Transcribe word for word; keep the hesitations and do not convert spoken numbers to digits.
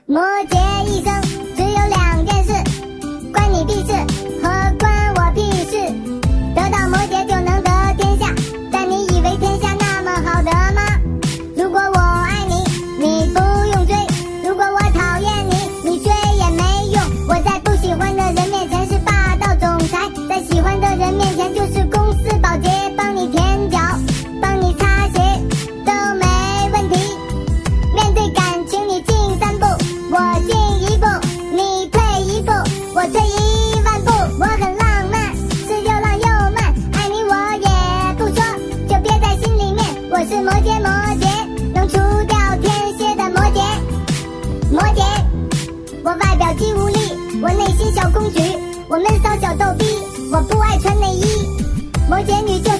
摩羯一生只有两件事，关你屁事和关我屁事。得到摩羯就能得天下，但你以为天下那么好得吗？如果我爱你，你不用追；如果我讨厌你，你追也没用。我在不喜欢的人面前是霸道总裁，在喜欢的人面前就是公司保洁，帮你舔脚，帮你擦鞋都没问题。面对感情你进三步，我进一步，你退一步，我退一万步。我很浪漫，是又浪又慢，爱你我也不说，就憋在心里面。我是摩羯，摩羯能除掉天蝎的摩羯，摩羯。我外表肌无力，我内心小公举，我闷骚小逗逼，我不爱穿内衣。摩羯女就